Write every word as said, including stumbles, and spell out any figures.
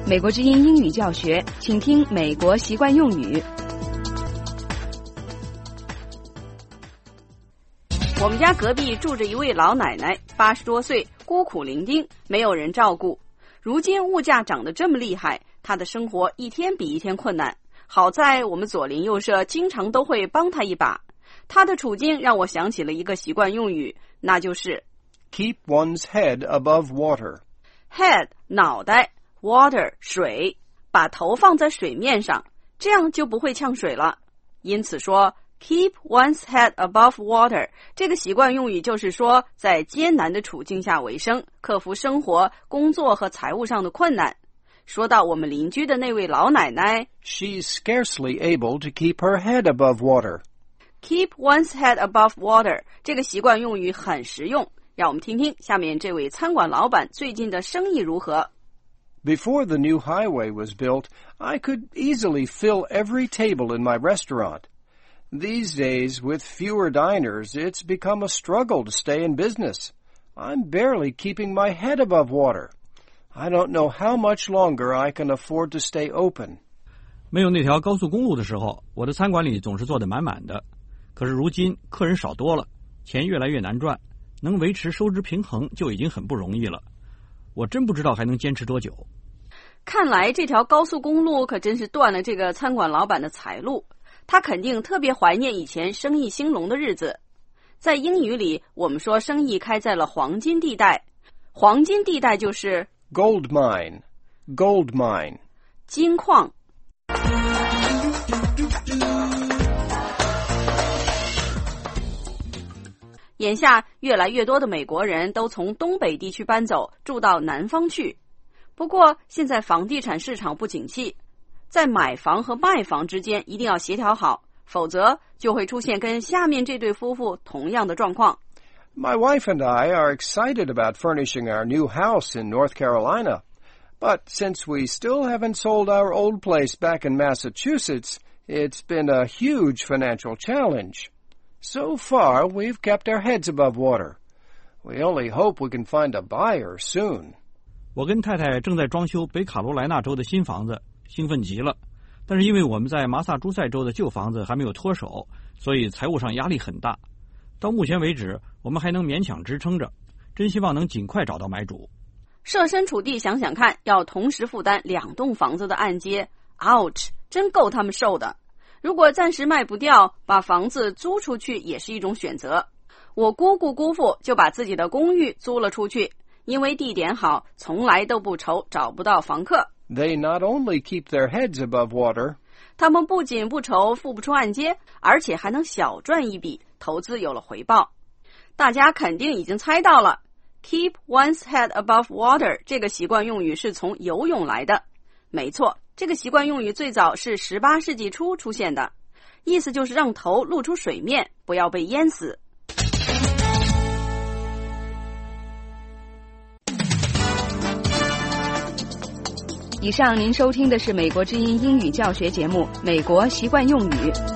美国之音英语教学，请听美国习惯用语。我们家隔壁住着一位老奶奶，八十多岁，孤苦伶仃，没有人照顾。如今物价涨得这么厉害，她的生活一天比一天困难。好在我们左邻右舍经常都会帮她一把。她的处境让我想起了一个习惯用语，那就是 Keep one's head above water. Head 脑袋，water 水，把头放在水面上，这样就不会呛水了。因此说 keep one's head above water 这个习惯用语就是说在艰难的处境下为生，克服生活、工作和财务上的困难。说到我们邻居的那位老奶奶 She's scarcely able to keep her head above water. Keep one's head above water 这个习惯用语很实用，让我们听听下面这位餐馆老板最近的生意如何。 Before the new highway was built, I could easily fill every table in my restaurant. These days, with fewer diners, it's become a struggle to stay in business. I'm barely keeping my head above water. I don't know how much longer I can afford to stay open. 没有那条高速公路的时候，我的餐馆里总是坐得满满的。可是如今客人少多了，钱越来越难赚，能维持收支平衡就已经很不容易了。我真不知道还能坚持多久。 看来这条高速公路可真是断了这个餐馆老板的财路，他肯定特别怀念以前生意兴隆的日子。在英语里，我们说生意开在了黄金地带，黄金地带就是 Gold mine. Gold mine. 金矿。眼下越来越多的美国人都从东北地区搬走，住到南方去。不过现在房地产市场不景气，在买房和卖房之间一定要协调好，否则就会出现跟下面这对夫妇同样的状况。 My wife and I are excited about furnishing our new house in North Carolina, but since we still haven't sold our old place back in Massachusetts, it's been a huge financial challenge. So far, we've kept our heads above water. We only hope we can find a buyer soon. 我跟太太正在装修北卡罗来纳州的新房子，兴奋极了。但是因为我们在麻萨诸塞州的旧房子还没有脱手，所以财务上压力很大。到目前为止，我们还能勉强支撑着，真希望能尽快找到买主。 设身处地想想看，要同时负担两栋房子的按揭 ，ouch， 真够他们受的。如果暂时卖不掉，把房子租出去也是一种选择。我姑姑姑父就把自己的公寓租了出去，因为地点好，从来都不愁找不到房客。 They not only keep their heads above water, 他们不仅不愁付不出按揭，而且还能小赚一笔，投资有了回报。大家肯定已经猜到了 ，keep one's head above water 这个习惯用语是从游泳来的。没错，这个习惯用语最早是十八世纪初出现的，意思就是让头露出水面，不要被淹死。以上您收听的是美国之音英语教学节目《美国习惯用语》。